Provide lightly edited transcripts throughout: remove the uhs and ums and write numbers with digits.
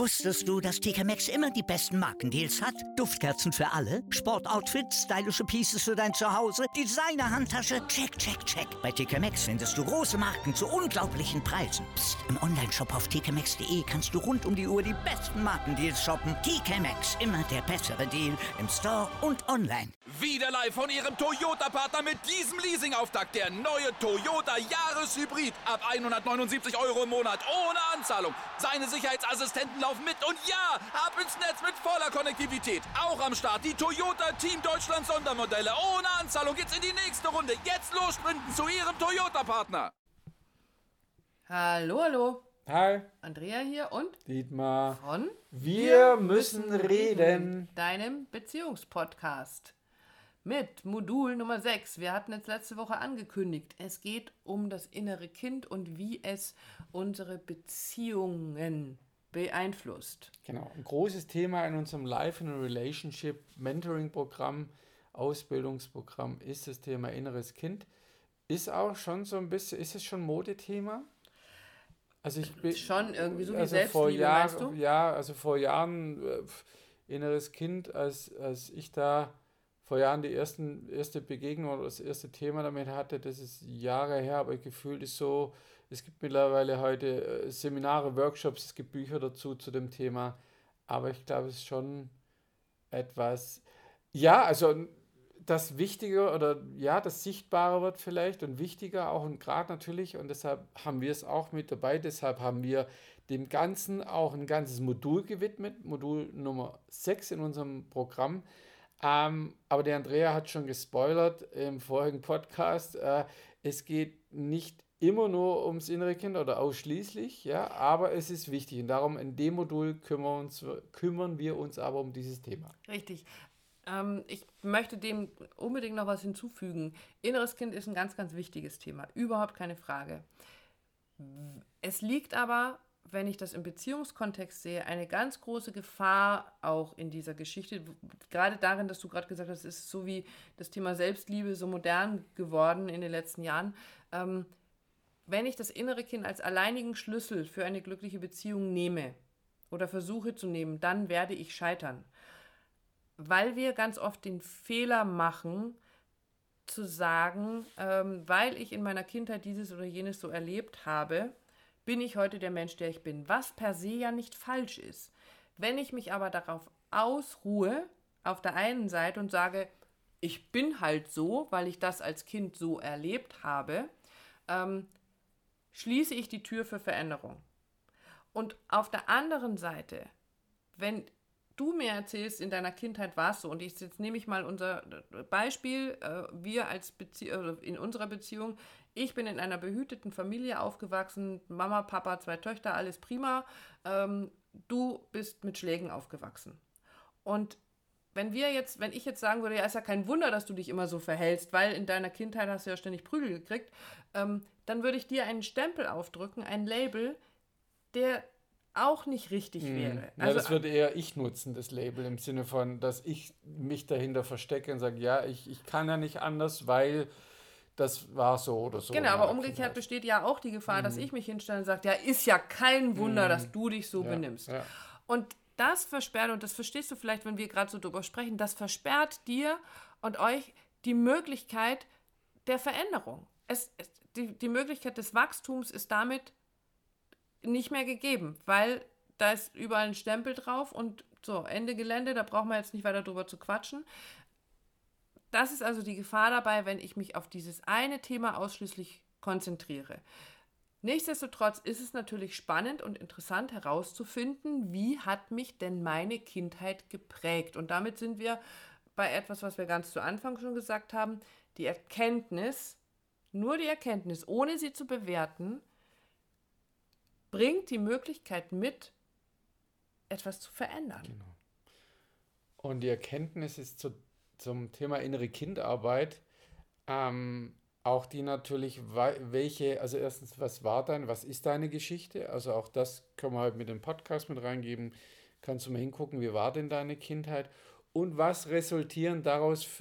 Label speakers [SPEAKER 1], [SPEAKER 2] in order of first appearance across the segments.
[SPEAKER 1] Wusstest du, dass TK Maxx immer die besten Markendeals hat? Duftkerzen für alle, Sportoutfits, stylische Pieces für dein Zuhause, Designer-Handtasche, check, check, check. Bei TK Maxx findest du große Marken zu unglaublichen Preisen. Psst. Im Onlineshop auf tkmaxx.de kannst du rund um die Uhr die besten Markendeals shoppen. TK Maxx, immer der bessere Deal im Store und online.
[SPEAKER 2] Wieder live von Ihrem Toyota-Partner mit diesem Leasing-Auftakt. Der neue Toyota Jahreshybrid. Ab 179 € im Monat. Ohne Anzahlung. Seine Sicherheitsassistenten laufen mit. Und ja, ab ins Netz mit voller Konnektivität. Auch am Start die Toyota Team Deutschland Sondermodelle. Ohne Anzahlung geht's in die nächste Runde. Jetzt los sprinten zu Ihrem Toyota-Partner.
[SPEAKER 3] Hallo, hallo.
[SPEAKER 4] Hi.
[SPEAKER 3] Andrea hier und
[SPEAKER 4] Dietmar.
[SPEAKER 3] von
[SPEAKER 4] Wir müssen reden.
[SPEAKER 3] Deinem Beziehungspodcast. Mit Modul Nummer 6. Wir hatten es letzte Woche angekündigt. Es geht um das innere Kind und wie es unsere Beziehungen beeinflusst.
[SPEAKER 4] Genau, ein großes Thema in unserem Life in a Relationship Mentoring Programm, Ausbildungsprogramm ist das Thema inneres Kind. Ist auch schon so ein bisschen, ist es schon Modethema? Also ich bin
[SPEAKER 3] schon irgendwie so wie
[SPEAKER 4] also
[SPEAKER 3] Selbstliebe, meinst du?
[SPEAKER 4] Ja, also vor Jahren, inneres Kind, als ich da vor Jahren die erste Begegnung oder das erste Thema damit hatte, das ist Jahre her, aber gefühlt ist so, es gibt mittlerweile heute Seminare, Workshops, es gibt Bücher dazu zu dem Thema, aber ich glaube, es ist schon etwas, ja, also das Wichtige oder ja, das Sichtbare wird vielleicht und wichtiger auch und gerade natürlich und deshalb haben wir es auch mit dabei, deshalb haben wir dem Ganzen auch ein ganzes Modul gewidmet, Modul Nummer 6 in unserem Programm. Aber der Andrea hat schon gespoilert im vorigen Podcast, es geht nicht immer nur ums innere Kind oder ausschließlich, ja, aber es ist wichtig und darum in dem Modul kümmern wir uns aber um dieses Thema.
[SPEAKER 3] Richtig. Ich möchte dem unbedingt noch was hinzufügen. Inneres Kind ist ein ganz, ganz wichtiges Thema. Überhaupt keine Frage. Es liegt aber, wenn ich das im Beziehungskontext sehe, eine ganz große Gefahr auch in dieser Geschichte. Gerade darin, dass du gerade gesagt hast, es ist so wie das Thema Selbstliebe so modern geworden in den letzten Jahren. Wenn ich das innere Kind als alleinigen Schlüssel für eine glückliche Beziehung nehme oder versuche zu nehmen, dann werde ich scheitern. Weil wir ganz oft den Fehler machen, zu sagen, weil ich in meiner Kindheit dieses oder jenes so erlebt habe, bin ich heute der Mensch, der ich bin. Was per se ja nicht falsch ist. Wenn ich mich aber darauf ausruhe, auf der einen Seite und sage, ich bin halt so, weil ich das als Kind so erlebt habe, schließe ich die Tür für Veränderung. Und auf der anderen Seite, wenn du mir erzählst, in deiner Kindheit war es so, und jetzt nehme ich mal unser Beispiel, wir in unserer Beziehung, ich bin in einer behüteten Familie aufgewachsen, Mama, Papa, 2 Töchter, alles prima, du bist mit Schlägen aufgewachsen. Und wenn ich jetzt sagen würde, ja, ist ja kein Wunder, dass du dich immer so verhältst, weil in deiner Kindheit hast du ja ständig Prügel gekriegt, dann würde ich dir einen Stempel aufdrücken, ein Label, der auch nicht richtig wäre.
[SPEAKER 4] Ja,
[SPEAKER 3] Also,
[SPEAKER 4] das würde eher ich nutzen, das Label, im Sinne von, dass ich mich dahinter verstecke und sage, ja, ich kann ja nicht anders, weil das war so oder so.
[SPEAKER 3] genau, aber umgekehrt besteht ja auch die Gefahr, dass ich mich hinstelle und sage, ja, ist ja kein Wunder, dass du dich so benimmst.
[SPEAKER 4] Ja.
[SPEAKER 3] Und das versperrt, und das verstehst du vielleicht, wenn wir gerade so drüber sprechen, das versperrt dir und euch die Möglichkeit der Veränderung. Die Möglichkeit des Wachstums ist damit nicht mehr gegeben, weil da ist überall ein Stempel drauf und so, Ende Gelände, da brauchen wir jetzt nicht weiter drüber zu quatschen. Das ist also die Gefahr dabei, wenn ich mich auf dieses eine Thema ausschließlich konzentriere. Nichtsdestotrotz ist es natürlich spannend und interessant herauszufinden, wie hat mich denn meine Kindheit geprägt? Und damit sind wir bei etwas, was wir ganz zu Anfang schon gesagt haben, die Erkenntnis, nur die Erkenntnis, ohne sie zu bewerten, bringt die Möglichkeit mit, etwas zu verändern.
[SPEAKER 4] Genau. Und die Erkenntnis ist zum Thema innere Kindarbeit auch die natürlich, also erstens, was ist deine Geschichte? Also auch das können wir halt mit dem Podcast mit reingeben. Kannst du mal hingucken, wie war denn deine Kindheit? und was resultieren daraus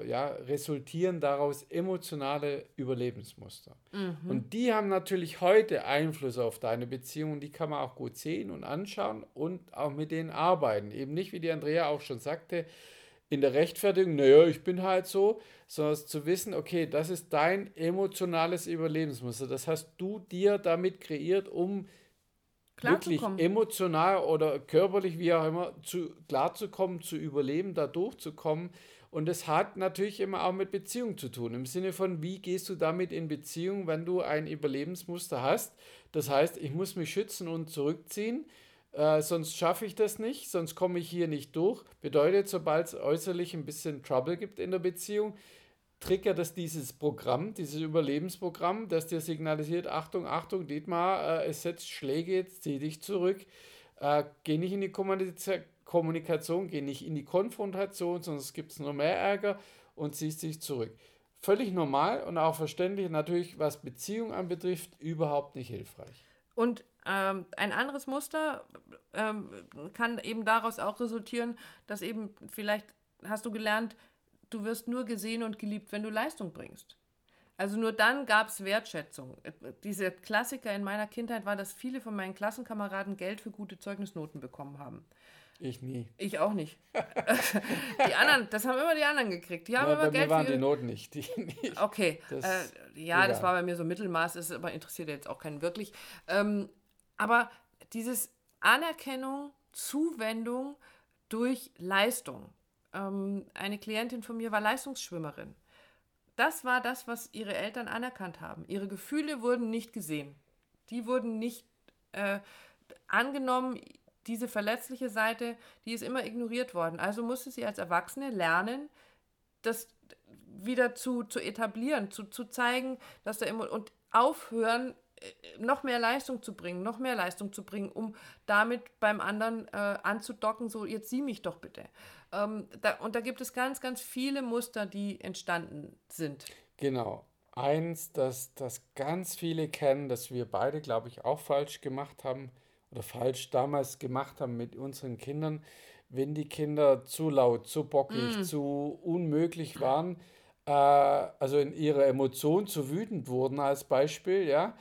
[SPEAKER 4] emotionale Überlebensmuster. Und die haben natürlich heute Einfluss auf deine Beziehung und die kann man auch gut sehen und anschauen und auch mit denen arbeiten. Eben nicht, wie die Andrea auch schon sagte, in der Rechtfertigung, naja, ich bin halt so, sondern zu wissen, okay, das ist dein emotionales Überlebensmuster. Das hast du dir damit kreiert, um wirklich
[SPEAKER 3] Klarzukommen.
[SPEAKER 4] emotional oder körperlich, wie auch immer, klarzukommen, zu überleben, da durchzukommen. Und das hat natürlich immer auch mit Beziehung zu tun. Im Sinne von, wie gehst du damit in Beziehung, wenn du ein Überlebensmuster hast? Das heißt, ich muss mich schützen und zurückziehen, sonst schaffe ich das nicht, sonst komme ich hier nicht durch. Bedeutet, sobald es äußerlich ein bisschen Trouble gibt in der Beziehung, triggert das dieses Programm, dieses Überlebensprogramm, das dir signalisiert, Achtung, Achtung, Dietmar, es setzt Schläge, jetzt zieh dich zurück, geh nicht in die Kommunikation, geh nicht in die Konfrontation, sonst gibt es nur mehr Ärger und ziehst dich zurück. Völlig normal und auch verständlich, natürlich, was Beziehung anbetrifft, überhaupt nicht hilfreich.
[SPEAKER 3] Und ein anderes Muster kann eben daraus auch resultieren, dass eben vielleicht hast du gelernt, du wirst nur gesehen und geliebt, wenn du Leistung bringst. Also nur dann gab es Wertschätzung. Dieser Klassiker in meiner Kindheit war, dass viele von meinen Klassenkameraden Geld für gute Zeugnisnoten bekommen haben.
[SPEAKER 4] Ich nie.
[SPEAKER 3] Ich auch nicht. Die anderen, das haben immer die anderen gekriegt. Die haben
[SPEAKER 4] Ja,
[SPEAKER 3] immer
[SPEAKER 4] bei
[SPEAKER 3] Geld
[SPEAKER 4] mir waren
[SPEAKER 3] für
[SPEAKER 4] die Noten nicht.
[SPEAKER 3] Okay,
[SPEAKER 4] Das-
[SPEAKER 3] ja, das
[SPEAKER 4] egal.
[SPEAKER 3] war bei mir so Mittelmaß, ist aber interessiert ja jetzt auch keinen wirklich. Aber dieses Anerkennung, Zuwendung durch Leistung. Eine Klientin von mir war Leistungsschwimmerin. Das war das, was ihre Eltern anerkannt haben. Ihre Gefühle wurden nicht gesehen. Die wurden nicht angenommen. Diese verletzliche Seite, die ist immer ignoriert worden. Also musste sie als Erwachsene lernen, das wieder zu etablieren, zu zeigen, dass und aufhören, noch mehr Leistung zu bringen, um damit beim anderen anzudocken, so jetzt sieh mich doch bitte. Und da gibt es ganz, ganz viele Muster, die entstanden sind.
[SPEAKER 4] Genau. Eins, das ganz viele kennen, das wir beide, glaube ich, auch falsch gemacht haben oder falsch damals gemacht haben mit unseren Kindern, wenn die Kinder zu laut, zu bockig, zu unmöglich waren, also in ihrer Emotion zu wütend wurden als Beispiel, ja,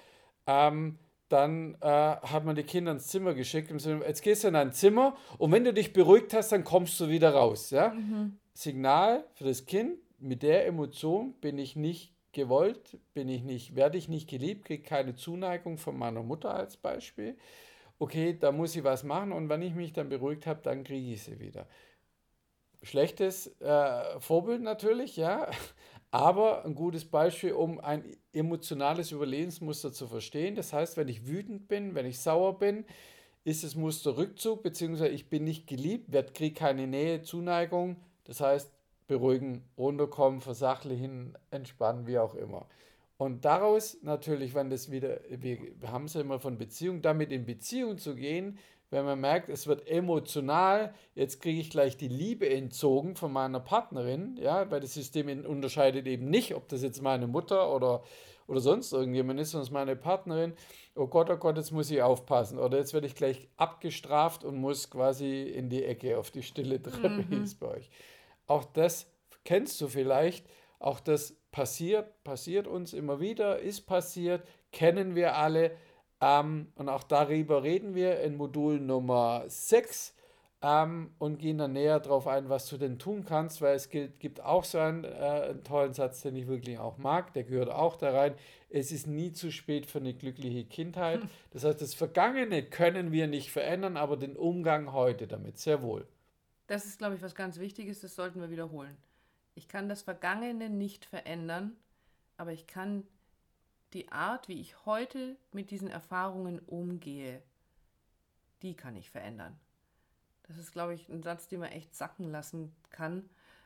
[SPEAKER 4] dann hat man die Kinder ins Zimmer geschickt, im Sinne, jetzt gehst du in dein Zimmer und wenn du dich beruhigt hast, dann kommst du wieder raus, ja. Signal für das Kind, mit der Emotion bin ich nicht gewollt, werde ich nicht geliebt, kriege keine Zuneigung von meiner Mutter als Beispiel. Okay, da muss ich was machen und wenn ich mich dann beruhigt habe, dann kriege ich sie wieder. Schlechtes Vorbild natürlich, ja, aber ein gutes Beispiel, um ein emotionales Überlebensmuster zu verstehen. Das heißt, wenn ich wütend bin, wenn ich sauer bin, ist das Muster Rückzug, beziehungsweise ich bin nicht geliebt, kriege keine Nähe, Zuneigung. Das heißt, beruhigen, runterkommen, versachlichen, entspannen, wie auch immer. Und daraus natürlich, wenn das wieder, wir haben es ja immer von Beziehung, damit in Beziehung zu gehen, wenn man merkt, es wird emotional, jetzt kriege ich gleich die Liebe entzogen von meiner Partnerin, ja, weil das System unterscheidet eben nicht, ob das jetzt meine Mutter oder sonst irgendjemand ist, sondern es ist meine Partnerin. Oh Gott, jetzt muss ich aufpassen. Oder jetzt werde ich gleich abgestraft und muss quasi in die Ecke auf die stille Treppe, hieß bei euch. Auch das kennst du vielleicht, auch das passiert uns immer wieder, ist passiert, kennen wir alle. Und auch darüber reden wir in Modul Nummer 6 und gehen dann näher darauf ein, was du denn tun kannst, weil es gibt auch so einen tollen Satz, den ich wirklich auch mag, der gehört auch da rein. Es ist nie zu spät für eine glückliche Kindheit. Das heißt, das Vergangene können wir nicht verändern, aber den Umgang heute damit sehr wohl.
[SPEAKER 3] Das ist, glaube ich, was ganz Wichtiges, das sollten wir wiederholen. Ich kann das Vergangene nicht verändern, aber ich kann die Art, wie ich heute mit diesen Erfahrungen umgehe, die kann ich verändern. Das ist, glaube ich, ein Satz, den man echt sacken lassen kann,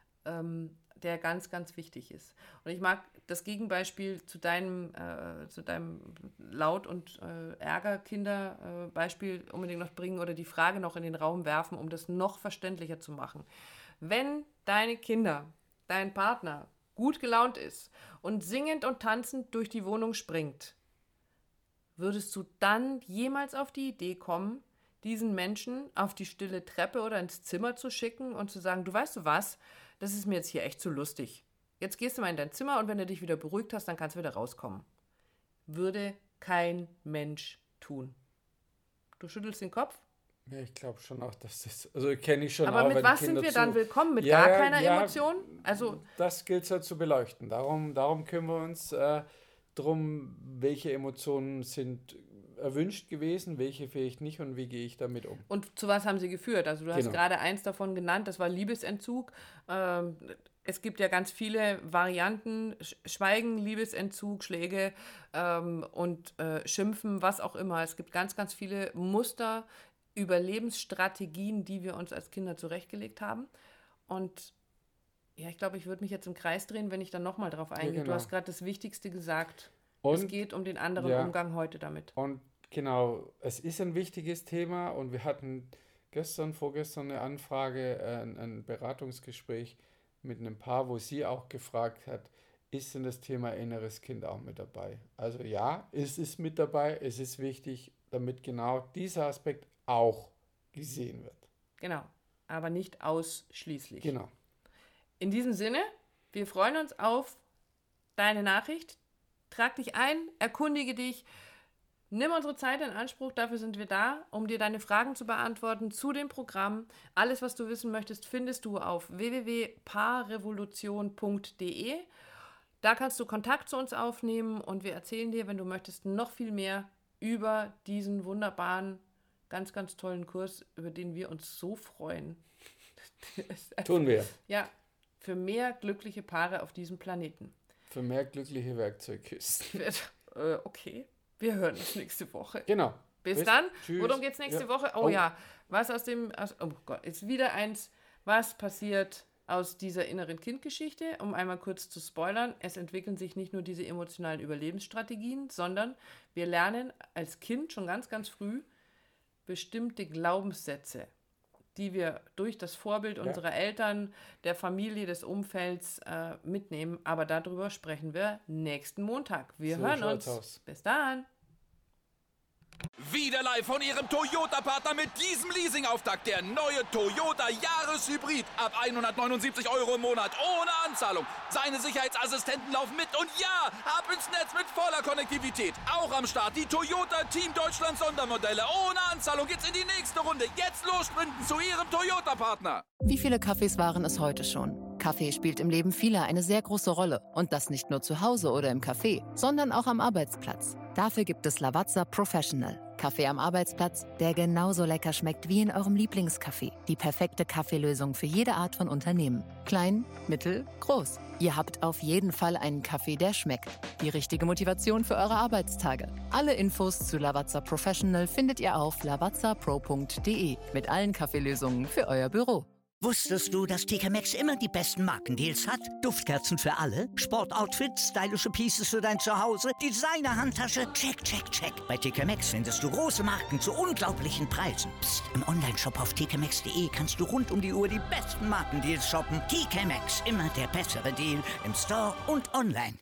[SPEAKER 3] der ganz, ganz wichtig ist. Und ich mag das Gegenbeispiel zu deinem Laut- und Ärger-Kinder-Beispiel unbedingt noch bringen oder die Frage noch in den Raum werfen, um das noch verständlicher zu machen. Wenn deine Kinder, dein Partner gut gelaunt ist und singend und tanzend durch die Wohnung springt, würdest du dann jemals auf die Idee kommen, diesen Menschen auf die stille Treppe oder ins Zimmer zu schicken und zu sagen, du weißt du was, das ist mir jetzt hier echt zu lustig. Jetzt gehst du mal in dein Zimmer und wenn du dich wieder beruhigt hast, dann kannst du wieder rauskommen. Würde kein Mensch tun. Du schüttelst den Kopf?
[SPEAKER 4] Ja, ich glaube schon auch, dass das, also kenne ich schon
[SPEAKER 3] aber
[SPEAKER 4] auch,
[SPEAKER 3] mit
[SPEAKER 4] wenn
[SPEAKER 3] was
[SPEAKER 4] Kinder
[SPEAKER 3] sind wir dann
[SPEAKER 4] zu-
[SPEAKER 3] willkommen? Mit
[SPEAKER 4] Ja,
[SPEAKER 3] gar keiner
[SPEAKER 4] ja,
[SPEAKER 3] Emotion? Also,
[SPEAKER 4] Das gilt es ja zu beleuchten. Darum kümmern wir uns drum, welche Emotionen sind erwünscht gewesen, welche vielleicht nicht und wie gehe ich damit um.
[SPEAKER 3] und zu was haben sie geführt? Also du hast
[SPEAKER 4] Genau.
[SPEAKER 3] gerade eins davon genannt, das war Liebesentzug. Es gibt ja ganz viele Varianten, Schweigen, Liebesentzug, Schläge und Schimpfen, was auch immer. Es gibt ganz, ganz viele Muster, Überlebensstrategien, die wir uns als Kinder zurechtgelegt haben. Und ja, ich glaube, ich würde mich jetzt im Kreis drehen, wenn ich dann nochmal drauf eingehe.
[SPEAKER 4] genau.
[SPEAKER 3] Du hast gerade das Wichtigste gesagt.
[SPEAKER 4] Und-
[SPEAKER 3] es geht um den anderen
[SPEAKER 4] ja.
[SPEAKER 3] Umgang heute damit.
[SPEAKER 4] Und genau, es ist ein wichtiges Thema und wir hatten vorgestern eine Anfrage, ein Beratungsgespräch mit einem Paar, wo sie auch gefragt hat, ist denn das Thema inneres Kind auch mit dabei? Also ja, es ist mit dabei, es ist wichtig, damit genau dieser Aspekt auch gesehen wird.
[SPEAKER 3] Genau, aber nicht ausschließlich.
[SPEAKER 4] Genau.
[SPEAKER 3] In diesem Sinne, wir freuen uns auf deine Nachricht. Trag dich ein, erkundige dich, nimm unsere Zeit in Anspruch, dafür sind wir da, um dir deine Fragen zu beantworten zu dem Programm. Alles, was du wissen möchtest, findest du auf www.paarrevolution.de. Da kannst du Kontakt zu uns aufnehmen und wir erzählen dir, wenn du möchtest, noch viel mehr über diesen wunderbaren, ganz, ganz tollen Kurs, über den wir uns so freuen.
[SPEAKER 4] Tun wir.
[SPEAKER 3] Ja, für mehr glückliche Paare auf diesem Planeten.
[SPEAKER 4] Für mehr glückliche Werkzeugkisten.
[SPEAKER 3] Okay, wir hören uns nächste Woche.
[SPEAKER 4] Genau.
[SPEAKER 3] Bis dann.
[SPEAKER 4] Tschüss.
[SPEAKER 3] Worum geht's nächste
[SPEAKER 4] Ja.
[SPEAKER 3] Woche? Oh, ja, was oh Gott, ist wieder eins, was passiert aus dieser inneren Kindgeschichte, um einmal kurz zu spoilern. Es entwickeln sich nicht nur diese emotionalen Überlebensstrategien, sondern wir lernen als Kind schon ganz, ganz früh bestimmte Glaubenssätze, die wir durch das Vorbild unserer Eltern, der Familie, des Umfelds mitnehmen. Aber darüber sprechen wir nächsten Montag. Wir
[SPEAKER 4] So
[SPEAKER 3] hören
[SPEAKER 4] schaut's
[SPEAKER 3] uns.
[SPEAKER 4] aus.
[SPEAKER 3] Bis dann.
[SPEAKER 2] Wieder live von Ihrem Toyota-Partner mit diesem Leasing-Auftakt. Der neue Toyota Jahreshybrid. Ab 179 € im Monat. Ohne Anzahlung. Seine Sicherheitsassistenten laufen mit. Und ja, ab ins Netz mit voller Konnektivität. Auch am Start die Toyota Team Deutschland Sondermodelle. Ohne Anzahlung geht's in die nächste Runde. Jetzt los sprinten zu Ihrem Toyota-Partner.
[SPEAKER 5] Wie viele Kaffees waren es heute schon? Kaffee spielt im Leben vieler eine sehr große Rolle. Und das nicht nur zu Hause oder im Café, sondern auch am Arbeitsplatz. Dafür gibt es Lavazza Professional. Kaffee am Arbeitsplatz, der genauso lecker schmeckt wie in eurem Lieblingscafé. Die perfekte Kaffeelösung für jede Art von Unternehmen. Klein, mittel, groß. Ihr habt auf jeden Fall einen Kaffee, der schmeckt. Die richtige Motivation für eure Arbeitstage. Alle Infos zu Lavazza Professional findet ihr auf lavazzapro.de mit allen Kaffeelösungen für euer Büro.
[SPEAKER 1] Wusstest du, dass TK Maxx immer die besten Markendeals hat? Duftkerzen für alle, Sportoutfits, stylische Pieces für dein Zuhause, Designer-Handtasche, check, check, check. Bei TK Maxx findest du große Marken zu unglaublichen Preisen. Psst. Im Onlineshop auf tkmaxx.de kannst du rund um die Uhr die besten Markendeals shoppen. TK Maxx, immer der bessere Deal im Store und online.